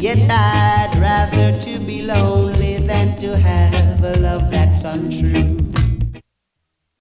Yet I'd rather to be lonely than to have a love that's untrue.